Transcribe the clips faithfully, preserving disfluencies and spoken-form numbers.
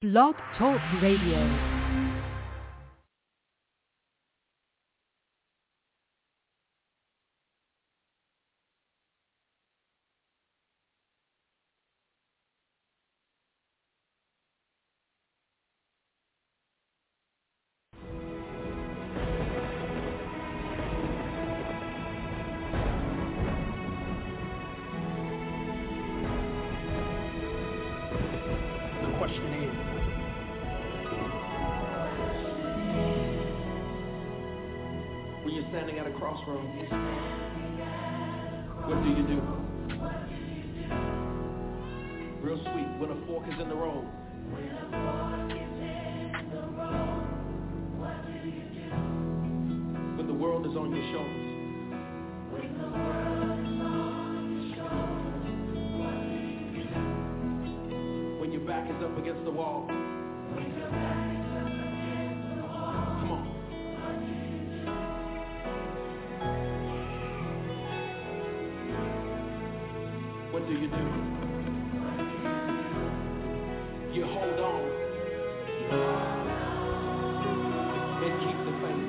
Blog Talk Radio. Standing at a crossroads, what do you do? Real sweet, when a fork is in the road. When the world is on your shoulders. When your back is up against the wall. Come on. What do you do? You hold on and keep the faith.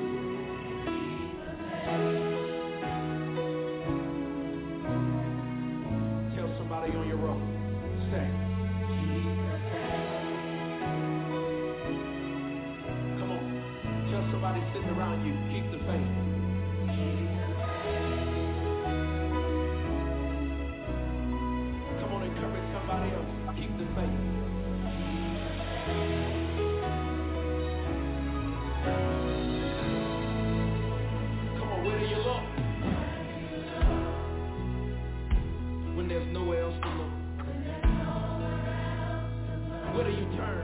Tell somebody on your road, say, come on, tell somebody sitting around you, keep the faith. Somebody else, keep the faith. Come on, where do you look? When there's nowhere else to look. Where do you turn?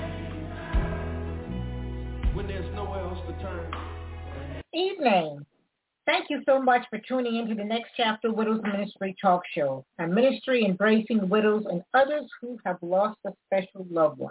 When there's nowhere else to turn. Evening. Thank you so much for tuning into the Next Chapter Widows Ministry Talk Show, a ministry embracing widows and others who have lost a special loved one.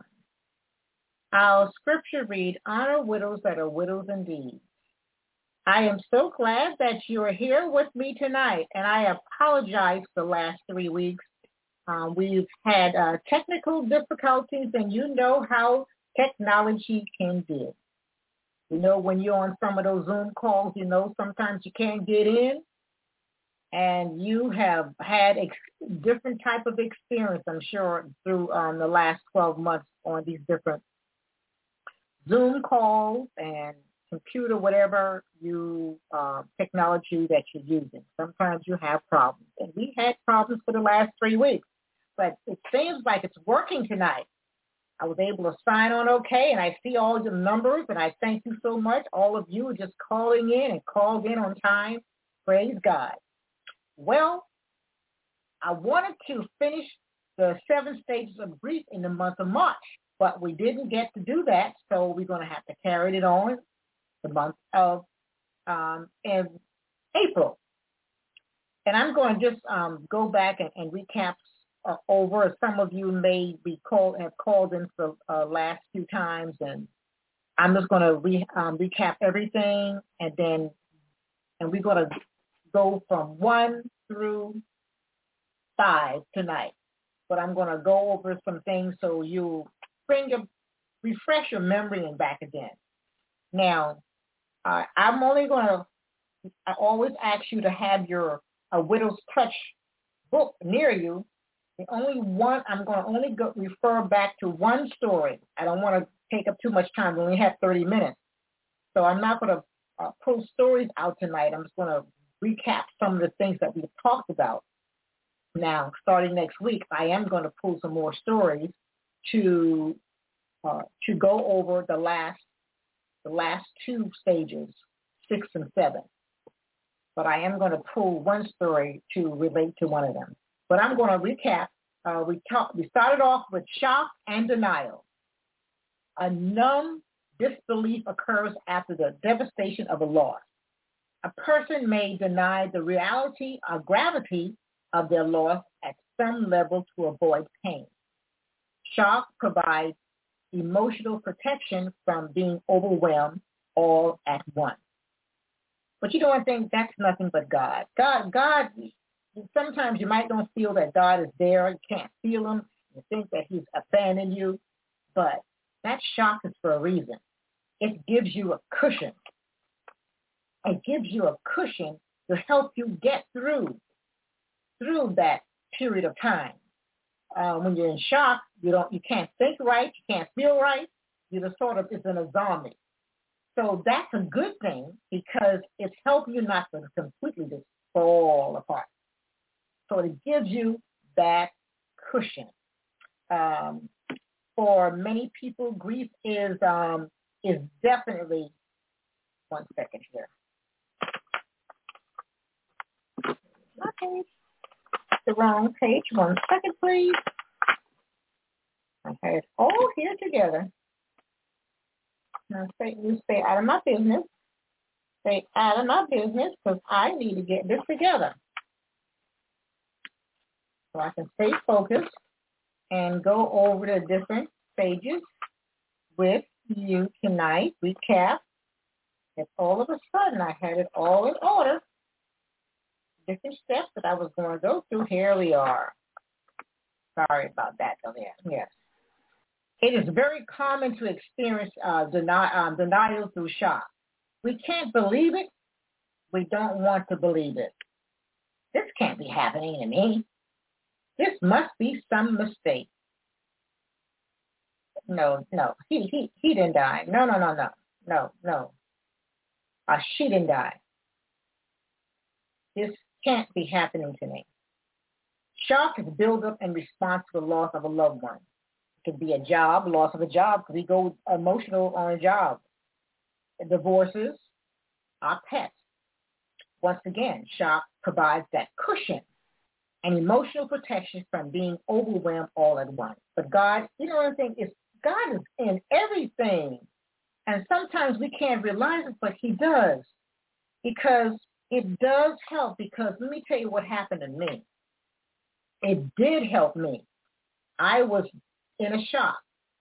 Our scripture read, honor widows that are widows indeed. I am so glad that you are here with me tonight, and I apologize for the last three weeks. Um, we've had uh, technical difficulties, and you know how technology can be. You know, when you're on some of those Zoom calls, you know, sometimes you can't get in, and you have had ex- different type of experience, I'm sure, through um, the last twelve months on these different Zoom calls and computer, whatever you uh, technology that you're using. Sometimes you have problems, and we had problems for the last three weeks, but it seems like it's working tonight. I was able to sign on okay, and I see all your numbers, and I thank you so much. All of you are just calling in and called in on time. Praise God. Well, I wanted to finish the seven stages of grief in the month of March, but we didn't get to do that, so we're going to have to carry it on the month of um, in April. And I'm going to just um, go back and, and recap Uh, over. Some of you may be called have called in for uh, last few times, and I'm just going to re, um, recap everything, and then and we're going to go from one through five tonight. But I'm going to go over some things so you bring your refresh your memory and back again. Now, uh, I'm only going to. I always ask you to have your a Widow's Touch book near you. The only one, I'm going to only go, refer back to one story. I don't want to take up too much time. We only have thirty minutes. So I'm not going to uh, pull stories out tonight. I'm just going to recap some of the things that we've talked about. Now, starting next week, I am going to pull some more stories to uh, to go over the last the last two stages, six and seven. But I am going to pull one story to relate to one of them. But I'm going to recap. Uh, we, talk, we started off with shock and denial. A numb disbelief occurs after the devastation of a loss. A person may deny the reality or gravity of their loss at some level to avoid pain. Shock provides emotional protection from being overwhelmed all at once. But you know one thing? That's nothing but God. God, God. Sometimes you might don't feel that God is there. You can't feel him. You think that he's abandoned you. but that shock is for a reason. It gives you a cushion. It gives you a cushion to help you get through, through that period of time. Uh, when you're in shock, you don't, you can't think right, you can't feel right. You're just sort of, it's in a zombie. So that's a good thing because it's helping you not to completely just fall apart. So it gives you that cushion. Um, for many people, grief is um, is definitely, one second here. Okay, the wrong page. One second, please. I have it all here together. Now, stay, you stay out of my business. Stay out of my business because I need to get this together so I can stay focused and go over the different stages with you tonight. Recap. If all of a sudden I had it all in order, different steps that I was going to go through, here we are. Sorry about that, though. Yeah, yes. It is very common to experience uh, deni- um, denial through shock. We can't believe it. We don't want to believe it. This can't be happening to me. This must be some mistake. No, no, he he he didn't die. No, no, no, no, no, no. Uh, she didn't die. This can't be happening to me. Shock is buildup in response to the loss of a loved one. It could be a job, loss of a job, because we go emotional on a job. Divorces, our pets. Once again, shock provides that cushion and emotional protection from being overwhelmed all at once. But God, you know what I think is God is in everything. And sometimes we can't realize it, but he does. Because it does help, because let me tell you what happened to me. It did help me. I was in a shock.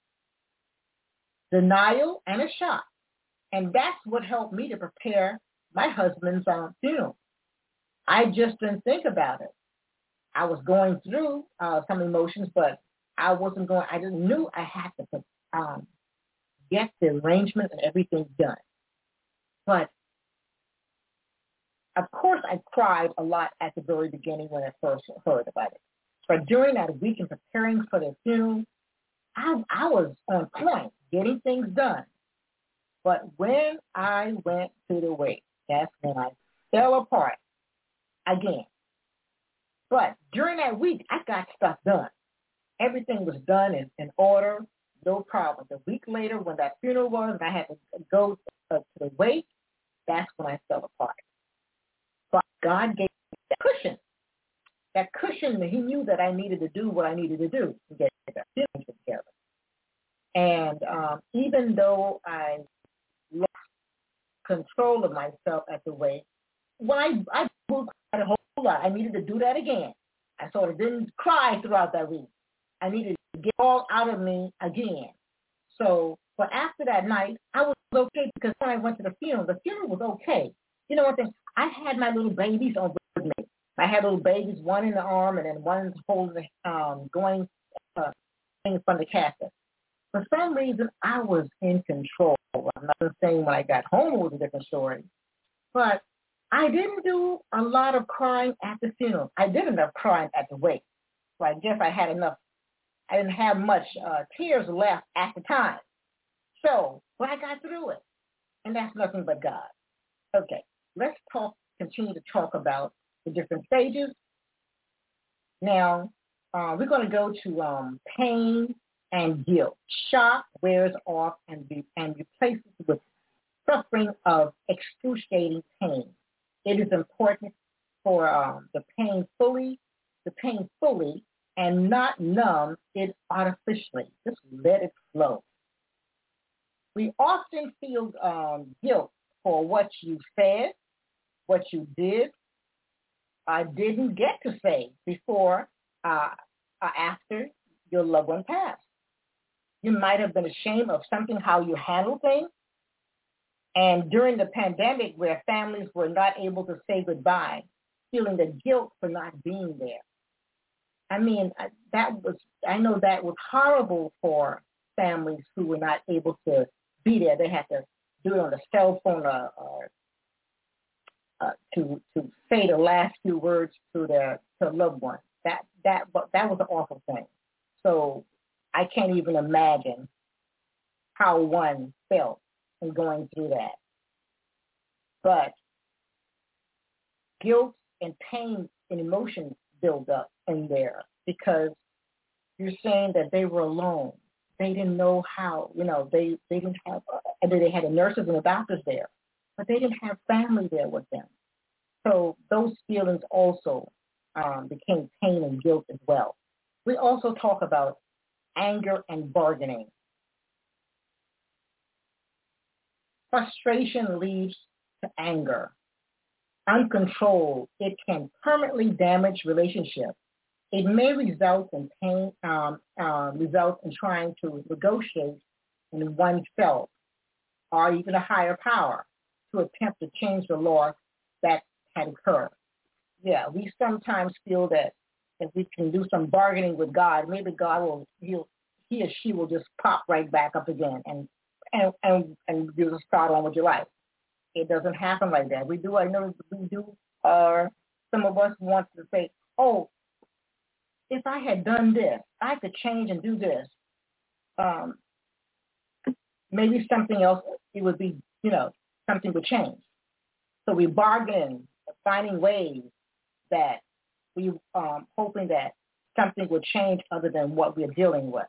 Denial and a shock. And that's what helped me to prepare my husband's um, funeral. I just didn't think about it. I was going through uh, some emotions, but I wasn't going, I didn't knew I had to um, get the arrangements and everything done. But of course, I cried a lot at the very beginning when I first heard about it. But during that week in preparing for the funeral, I, I was on point, getting things done. But when I went to the wake, that's when I fell apart again. But during that week, I got stuff done. Everything was done in, in order, no problem. A week later, when that funeral was, and I had to go uh, to the wake, that's when I fell apart. But God gave me that cushion. That cushion, he knew that I needed to do what I needed to do to get that funeral together. And um, even though I lost control of myself at the wake, when I, I moved quite a whole lot, I needed to do that again. I sort of didn't cry throughout that week. I needed to get all out of me again. So, but after that night, I was okay because when I went to the funeral, the funeral was okay. You know what thing? I had my little babies on with me. I had little babies, one in the arm and then one holding, um, going uh, from the casket. For some reason, I was in control. I'm not saying when I got home it was a different story, but I didn't do a lot of crying at the funeral. I did enough crying at the wake. So I guess I had enough. I didn't have much uh, tears left at the time. So, but I got through it. And that's nothing but God. Okay, let's talk, continue to talk about the different stages. Now, uh, we're going to go to um, pain and guilt. Shock wears off and, be, and replaces with suffering of excruciating pain. It is important for um, the pain fully, the pain fully, and not numb it artificially. Just let it flow. We often feel um, guilt for what you said, what you did, uh, didn't get to say before uh, or after your loved one passed. You might have been ashamed of something, how you handled things. And during the pandemic where families were not able to say goodbye, feeling the guilt for not being there. I mean, that was, I know that was horrible for families who were not able to be there. They had to do it on the cell phone or, or uh, to to say the last few words to their to a loved one. That that that was an awful thing. So I can't even imagine how one felt in going through that. But guilt and pain and emotions build up in there because you're saying that they were alone. They didn't know how, you know, they, they didn't have, uh, they had the nurses and the doctors there, but they didn't have family there with them. So those feelings also um, became pain and guilt as well. We also talk about anger and bargaining. Frustration leads to anger. Uncontrolled, it can permanently damage relationships. It may result in pain, um, uh, result in trying to negotiate in oneself or even a higher power to attempt to change the law that had occurred. Yeah, we sometimes feel that if we can do some bargaining with God, maybe God will, he'll, he or she will just pop right back up again and and and, and you just start on with your life. It doesn't happen like that. We do, I know we do, uh, some of us want to say, oh, if I had done this, I could change and do this. Um, maybe something else, it would be, you know, something would change. So we bargain, finding ways that we um, hoping that something would change other than what we're dealing with.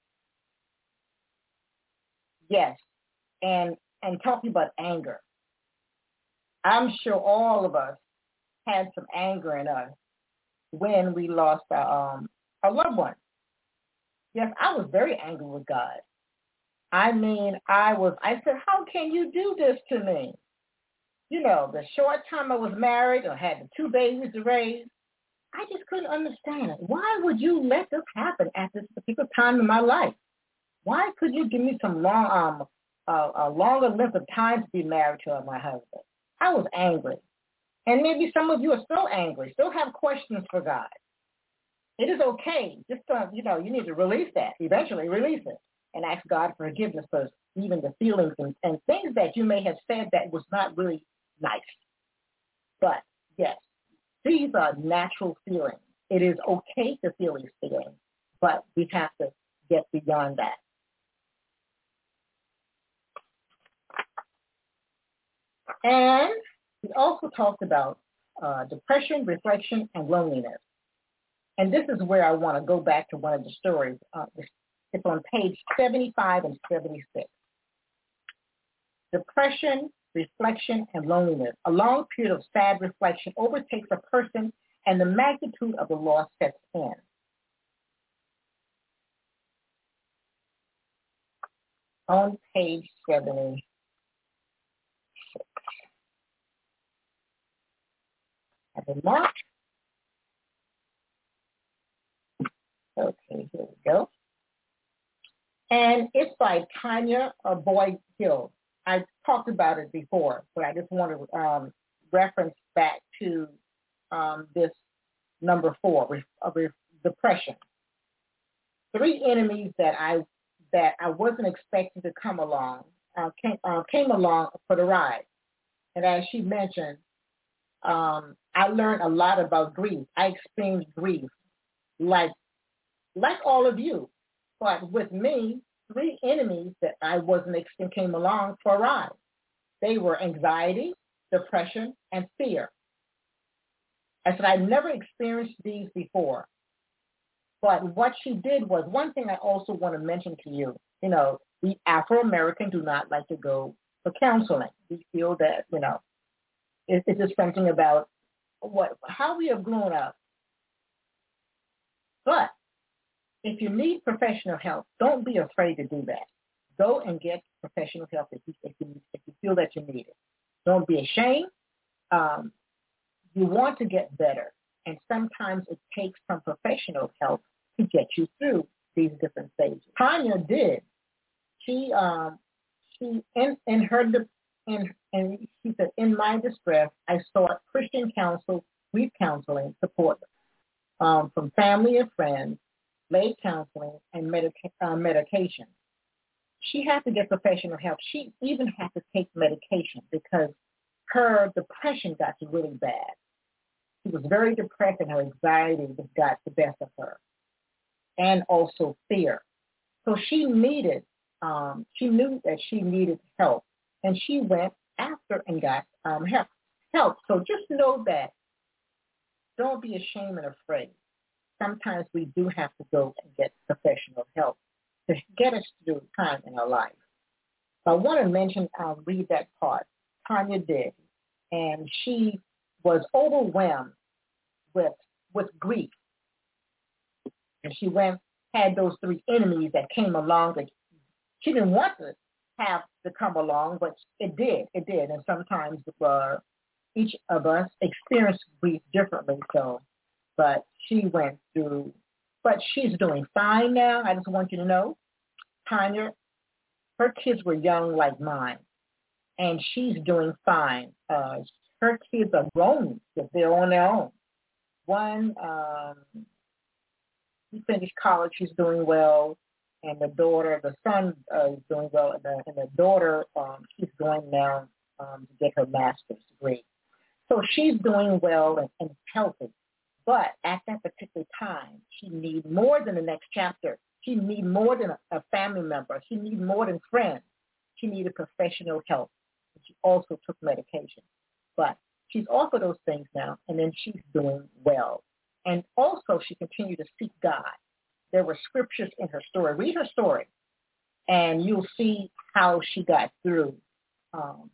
Yes, and and talking about anger. I'm sure all of us had some anger in us when we lost our, um, our loved one. Yes, I was very angry with God. I mean, I was, I said, how can you do this to me? You know, the short time I was married or had the two babies to raise, I just couldn't understand it. Why would you let this happen at this particular time in my life? Why could you give me some long, um, uh, a longer length of time to be married to my husband? I was angry. And maybe some of you are still angry, still have questions for God. It is okay. Just don't, you know, you need to release that, eventually release it, and ask God for forgiveness for even the feelings and, and things that you may have said that was not really nice. But, yes, these are natural feelings. It is okay to feel these feelings, but we have to get beyond that. And we also talked about uh, depression, reflection, and loneliness. And this is where I want to go back to one of the stories. Uh, it's on page seventy-five and seventy-six. Depression, reflection, and loneliness. A long period of sad reflection overtakes a person and the magnitude of the loss sets in. On page seventy-six. Have a mark. Okay, here we go. And it's by Tanya Boyd Hill. I talked about it before, but I just want to um, reference back to um, this number four, re- re- depression. Three enemies that I that I wasn't expecting to come along uh, came, uh, came along for the ride. And as she mentioned, um, I learned a lot about grief. I experienced grief like like all of you. But with me, three enemies that I wasn't expecting came along for a ride. They were anxiety, depression, and fear. I said, I never experienced these before. But what she did was, one thing I also want to mention to you, you know, we Afro-American do not like to go for counseling. We feel that, you know, it, it's just something about what how we have grown up. But if you need professional help, don't be afraid to do that. Go and get professional help if you, if you, if you feel that you need it. Don't be ashamed. Um, you want to get better, and sometimes it takes some professional help to get you through these different stages. Tanya did. She um, she in in her in and she said, in my distress, I sought Christian counsel, grief counseling support um, from family and friends, lay counseling, and medica- uh, medication. she had to get professional help. She even had to take medication because her depression got really bad. She was very depressed and her anxiety got the best of her, and also fear. So she needed, um, she knew that she needed help, and she went after and got um, help. Help. So just know that. Don't be ashamed and afraid. Sometimes we do have to go and get professional help to get us through time in our life. So I want to mention, I'll read that part. Tanya did, and she was overwhelmed with with grief. And she went, had those three enemies that came along that she didn't want to have to come along, but it did, it did. And sometimes uh, each of us experienced grief differently, so, but she went through, but she's doing fine now. I just want you to know, Tanya, her kids were young like mine, and she's doing fine. Uh, her kids are grown, but they're on their own. One, um, he finished college, he's doing well, and the daughter, the son uh, is doing well, and the, and the daughter, um, she's going now um, to get her master's degree. So she's doing well and, and healthy. But at that particular time, she needs more than the next chapter. She needs more than a, a family member. She needs more than friends. She needed professional help. She also took medication. But she's offered those things now, and then she's doing well. And also she continued to seek God. There were scriptures in her story. Read her story, and you'll see how she got through, um,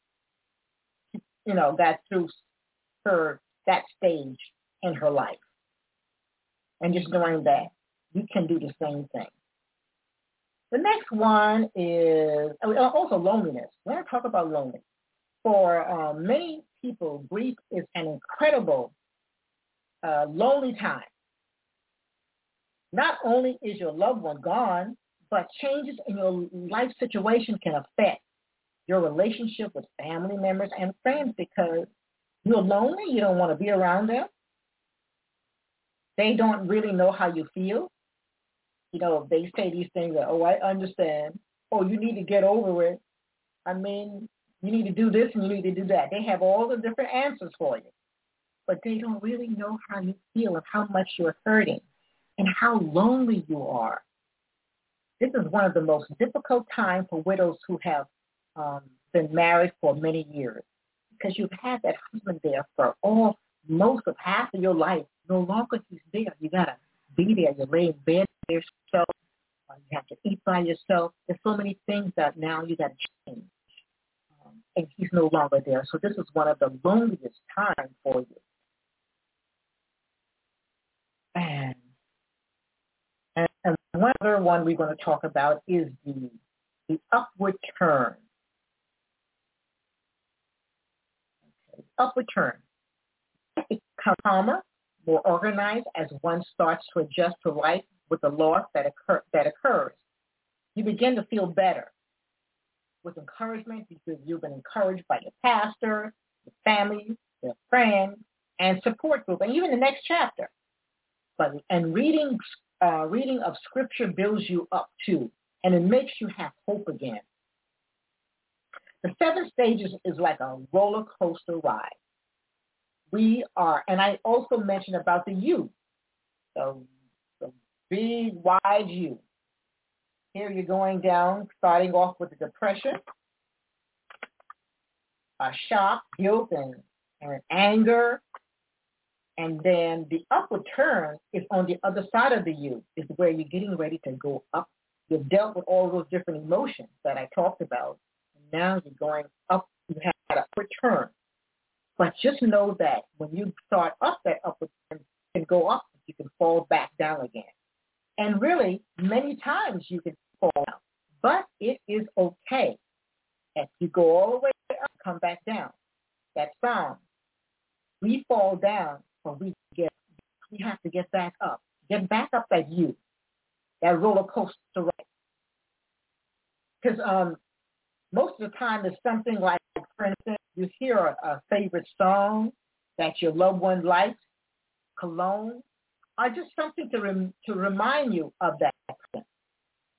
you know, got through her, that stage in her life. And just knowing that we can do the same thing. The next one is also loneliness. We're going to talk about loneliness. For uh, many people, grief is an incredible, uh, lonely time. Not only is your loved one gone, but changes in your life situation can affect your relationship with family members and friends because you're lonely. You don't want to be around them. They don't really know how you feel. You know, they say these things that, oh, I understand. Oh, you need to get over it. I mean, you need to do this and you need to do that. They have all the different answers for you. But they don't really know how you feel and how much you're hurting and how lonely you are. This is one of the most difficult times for widows who have um, been married for many years because you've had that husband there for all, most of half of your life. No longer he's there. You got to be there. You lay in bed by yourself. Uh, you have to eat by yourself. There's so many things that now you got to change. Um, and he's no longer there. So this is one of the loneliest times for you. And, and, and one other one we're going to talk about is the, the upward turn. Okay. Upward turn. Become calmer, more organized as one starts to adjust to life with the loss that, occur, that occurs. You begin to feel better with encouragement because you've been encouraged by your pastor, your family, your friends, and support group, and even the next chapter. But and reading uh, reading of scripture builds you up too, and it makes you have hope again. The seven stages is like a roller coaster ride. We are, and I also mentioned about the U, the, the big wide U. Here you're going down, starting off with the depression, a shock, guilt, and, and anger. And then the upward turn is on the other side of the U, is where you're getting ready to go up. You've dealt with all those different emotions that I talked about. And now you're going up, you have an upward turn. But just know that when you start up that upward turn, you can go up, you can fall back down again. And really, many times you can fall down. But it is okay if you go all the way up, come back down. That sound. We fall down, but we get, we have to get back up. Get back up that U, that roller coaster ride. Because um, most of the time it's something like, for instance, you hear a, a favorite song that your loved one likes, cologne, or just something to rem, to remind you of that person.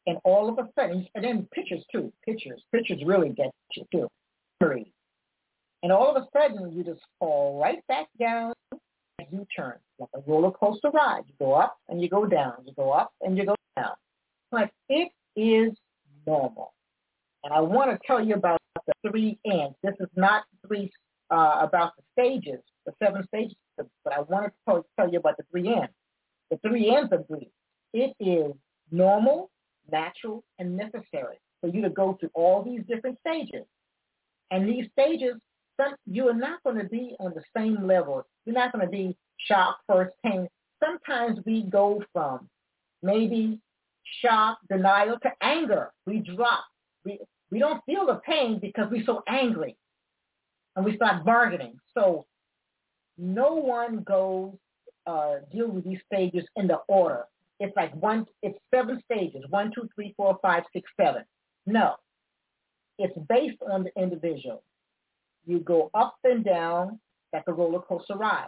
And all of a sudden, and then pictures too, pictures, pictures really get you too. Three. And all of a sudden, you just fall right back down as you turn, like a roller coaster ride. You go up and you go down. You go up and you go down. But it is normal. And I want to tell you about the three ends. This is not three uh, about the stages, the seven stages, but I want to tell, tell you about the three ends. The three ends of grief. It is normal, natural, and necessary for you to go through all these different stages. And these stages, some, you are not going to be on the same level. You're not going to be shock, first, pain. Sometimes we go from maybe shock, denial to anger. We drop. We, we don't feel the pain because we're so angry. And we start bargaining. So no one goes uh, deal with these stages in the order. It's like one, it's seven stages, one, two, three, four, five, six, seven. No, it's based on the individual. You go up and down like a roller coaster ride.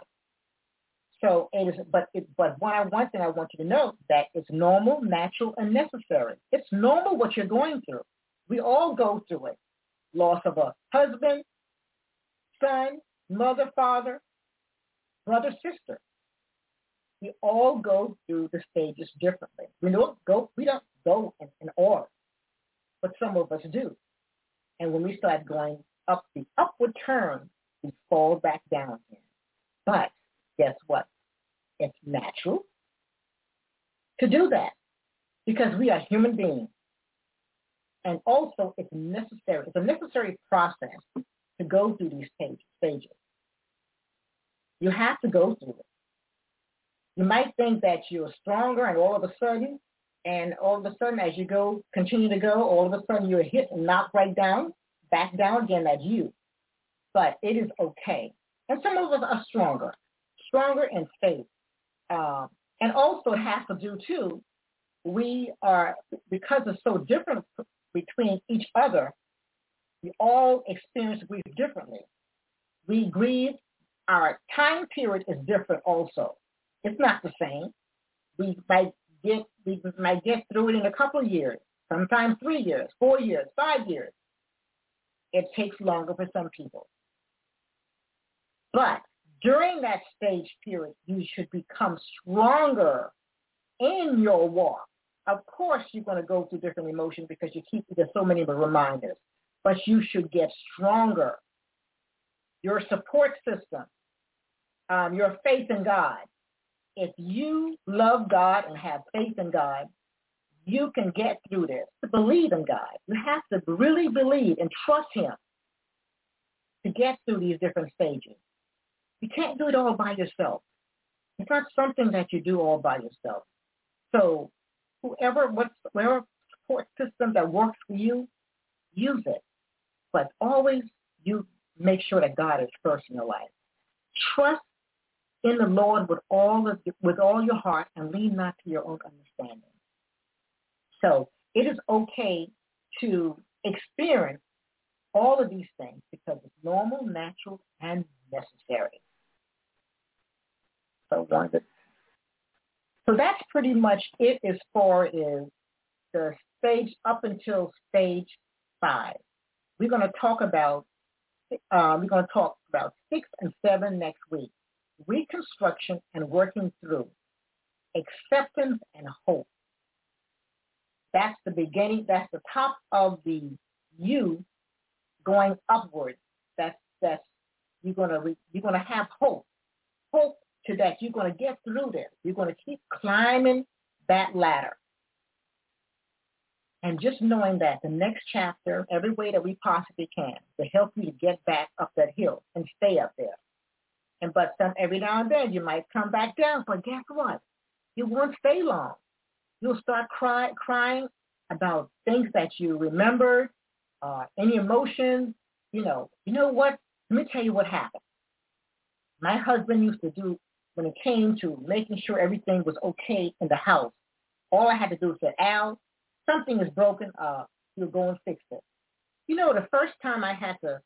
So it is, but it, but one, one thing I want you to know that it's normal, natural, and necessary. It's normal what you're going through. We all go through it. Loss of a husband, son, mother, father, brother, sister. We all go through the stages differently. We don't go, we don't go in, in order, but some of us do. And when we start going up the upward turn, we fall back down again. But guess what? It's natural to do that because we are human beings. And also it's necessary. It's a necessary process to go through these stages. You have to go through it. You might think that you're stronger and all of a sudden, and all of a sudden as you go, continue to go, all of a sudden you're hit and knocked right down, back down again, that's you. But it is okay. And some of us are stronger, stronger in faith. Uh, and also it has to do too, we are, because it's so different between each other, we all experience grief differently. We grieve, our time period is different also. It's not the same. We might get we might get through it in a couple of years, sometimes three years, four years, five years. It takes longer for some people. But during that stage period, you should become stronger in your walk. Of course, you're going to go through different emotions because you keep there's so many reminders. But you should get stronger. Your support system, um, your faith in God. If you love God and have faith in God, you can get through this. To believe in God. You have to really believe and trust him to get through these different stages. You can't do it all by yourself. It's not something that you do all by yourself. So whoever, whatever support system that works for you, use it. But always you make sure that God is first in your life. Trust in the Lord with all of with all your heart and lean not to your own understanding. So it is okay to experience all of these things because it's normal, natural, and necessary. So one of so that's pretty much it as far as the stage up until stage five. We're going to talk about uh, we're going to talk about six and seven next week. Reconstruction and working through, acceptance and hope. That's the beginning. That's the top of the U going upward. That's that's you're gonna re, you're gonna have hope. Hope to that you're gonna get through this. You're gonna keep climbing that ladder. And just knowing that the next chapter, every way that we possibly can, to help you to get back up that hill and stay up there. And but some, every now and then you might come back down, but guess what? You won't stay long. You'll start cry, crying about things that you remembered, uh, any emotions. You know, you know what? Let me tell you what happened. My husband used to do, when it came to making sure everything was okay in the house, all I had to do was say, Al, something is broken, uh, you'll go and fix it. You know, the first time I had to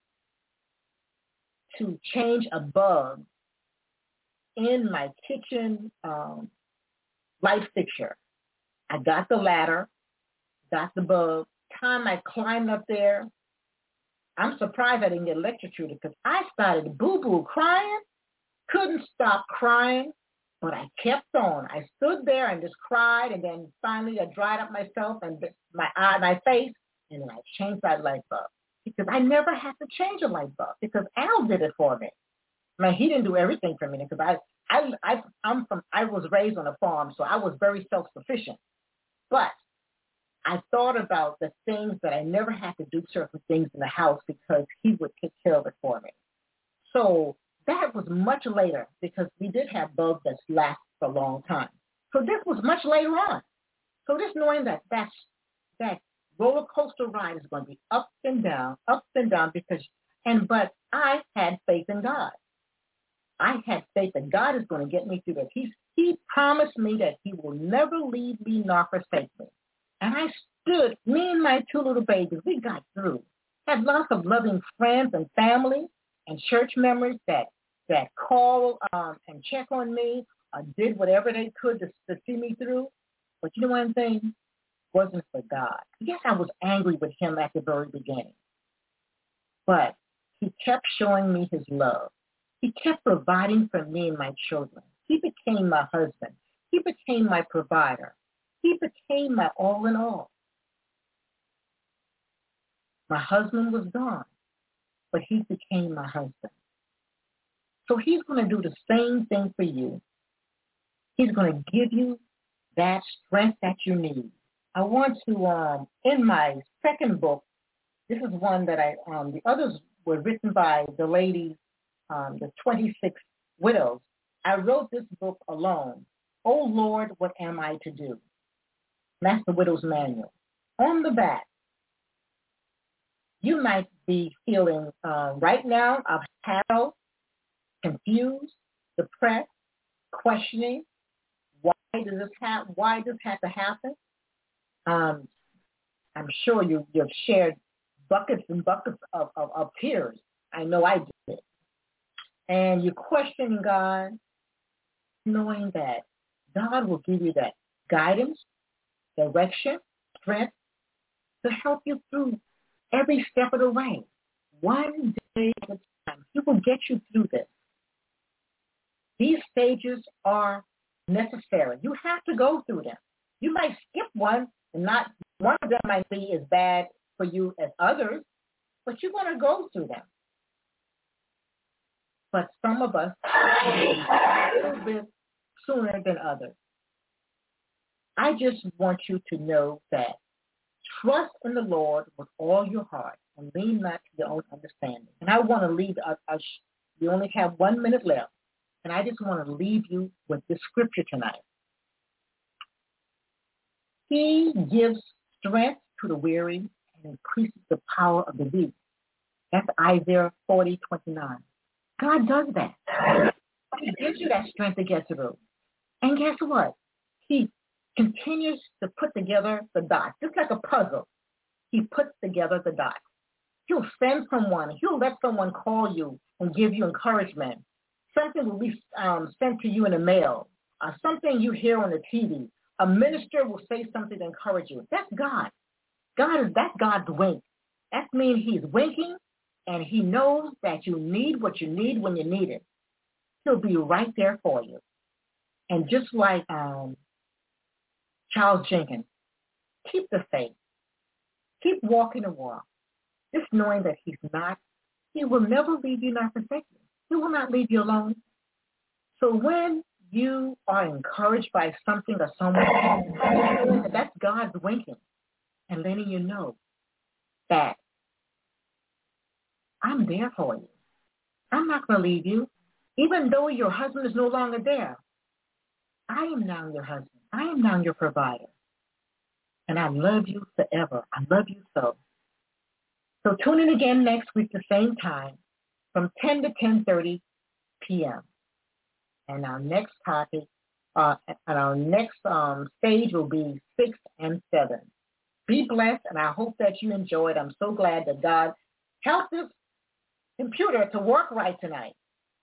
to change a bulb in my kitchen um, light fixture. I got the ladder, got the bug. Time I climbed up there, I'm surprised I didn't get electrocuted because I started boo-boo crying, couldn't stop crying, but I kept on. I stood there and just cried, and then finally I dried up myself and my eye, my face, and then I changed that light bulb because I never had to change a light bulb because Al did it for me. I mean, he didn't do everything for me because I, I, I, I'm from, I was raised on a farm, so I was very self-sufficient. But I thought about the things that I never had to do certain things in the house because he would take care of it for me. So that was much later because we did have bulbs that last for a long time. So this was much later on. So just knowing that that's, that roller coaster ride is going to be up and down, up and down because, and but I had faith in God. I had faith that God is going to get me through this. He, he promised me that he will never leave me nor forsake me. And I stood, me and my two little babies, we got through. Had lots of loving friends and family and church members that, that call um, and check on me or did whatever they could to, to see me through. But you know one thing? It wasn't for God. Yes, I was angry with him at the very beginning. But he kept showing me his love. He kept providing for me and my children. He became my husband. He became my provider. He became my all in all. My husband was gone, but he became my husband. So he's going to do the same thing for you. He's going to give you that strength that you need. I want to, um, in my second book, this is one that I, um, the others were written by the ladies, um, the twenty-six widows. I wrote this book alone. Oh, Lord, what am I to do? That's the widow's manual. On the back, you might be feeling uh, right now of confused, depressed, questioning. Why does this have? Why does this have to happen? Um, I'm sure you you've shared buckets and buckets of, of, of tears. I know I did. And you're questioning God, knowing that God will give you that guidance, direction, strength to help you through every step of the way. One day at a time. He will get you through this. These stages are necessary. You have to go through them. You might skip one and not one of them might be as bad for you as others, but you're going to go through them. But some of us a little bit sooner than others. I just want you to know that trust in the Lord with all your heart and lean not to your own understanding. And I want to leave, I, I, we only have one minute left, and I just want to leave you with this scripture tonight. He gives strength to the weary and increases the power of the weak. That's Isaiah forty twenty-nine. God does that. He gives you that strength to get through. And guess what? He continues to put together the dots, just like a puzzle. He puts together the dots. He'll send someone. He'll let someone call you and give you encouragement. Something will be um, sent to you in the mail, or something you hear on the T V. A minister will say something to encourage you. That's God. God is that's God's wink. That means he's winking, and he knows that you need what you need when you need it. He'll be right there for you. And just like um, Charles Jenkins, keep the faith. Keep walking the walk. Just knowing that he's not, he will never leave you nor forsake you. He will not leave you alone. So when you are encouraged by something or someone, that's God's winking and letting you know that I'm there for you. I'm not going to leave you. Even though your husband is no longer there, I am now your husband. I am now your provider. And I love you forever. I love you so. So tune in again next week the same time from ten to ten thirty p.m. And our next topic, uh, and our next um, stage will be six and seven. Be blessed, and I hope that you enjoyed. I'm so glad that God helped this computer to work right tonight.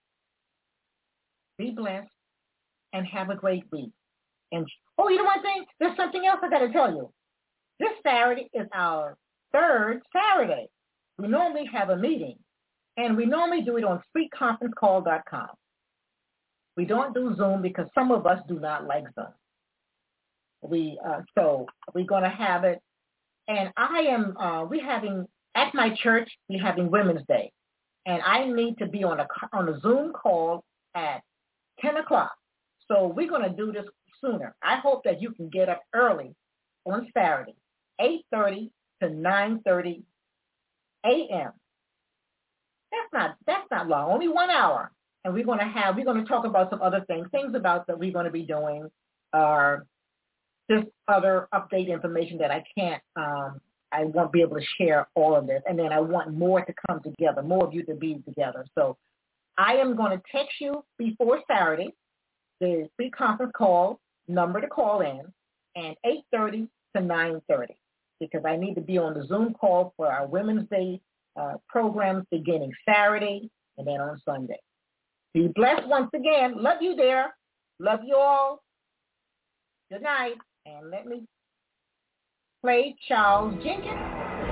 Be blessed and have a great week. And oh, you know one thing? There's something else I got to tell you. This Saturday is our third Saturday. We normally have a meeting, and we normally do it on speak conference call dot com. We don't do Zoom because some of us do not like Zoom. We uh, so we're going to have it, and I am uh, we having at my church we're having Women's Day, and I need to be on a on a Zoom call at ten o'clock. So we're going to do this sooner. I hope that you can get up early on Saturday, eight thirty to nine thirty a.m. That's not that's not long, only one hour. And we're going to have we're going to talk about some other things, things about that we're going to be doing, or just other update information that I can't um, I won't be able to share all of this. And then I want more to come together, more of you to be together. So I am going to text you before Saturday the free conference call number to call in, and eight thirty to nine thirty, because I need to be on the Zoom call for our Women's Day uh, programs beginning Saturday and then on Sunday. Be blessed once again. Love you there. Love you all. Good night. And let me play Charles Jenkins.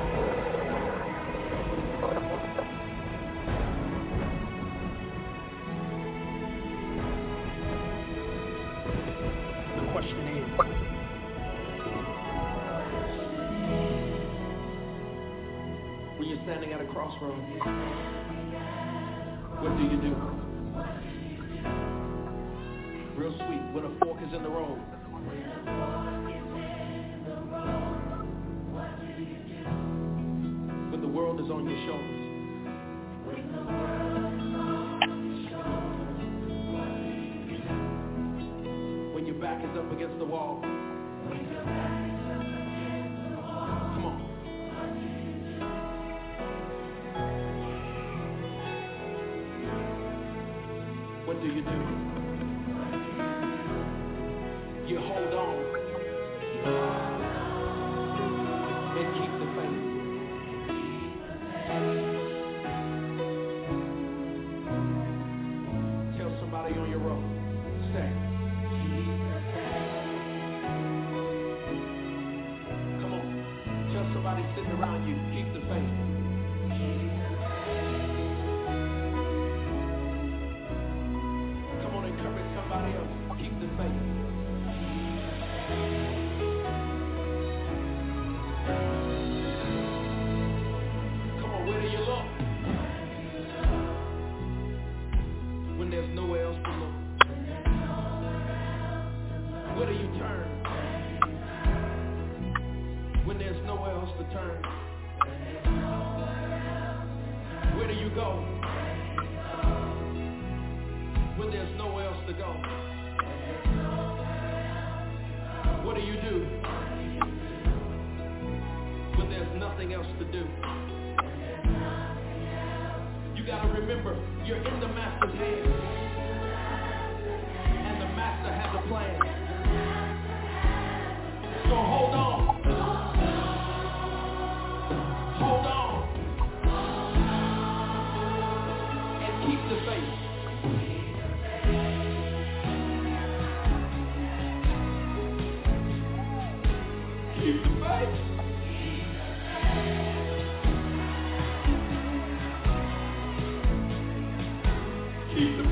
The question is, when you're standing at a crossroads, what do you do? Real sweet, when a fork is in the road. When the world is on your shoulders. When your back is up against the wall. Come on. What do you do? You hold on and keep the faith. Tell somebody on your road, say, come on, tell somebody sitting around you, keep the faith. Come on, encourage somebody else, keep the faith. Come on, where do you look? When there's nowhere else to look. Where do you turn? When there's nowhere else to turn. Where do you go? When there's nowhere else to go. What do you do when there's nothing else to do? You gotta remember, you're in the master's hand, and the master has a plan. So hold on. Hold on. And keep the faith. Keep the faith. Keep the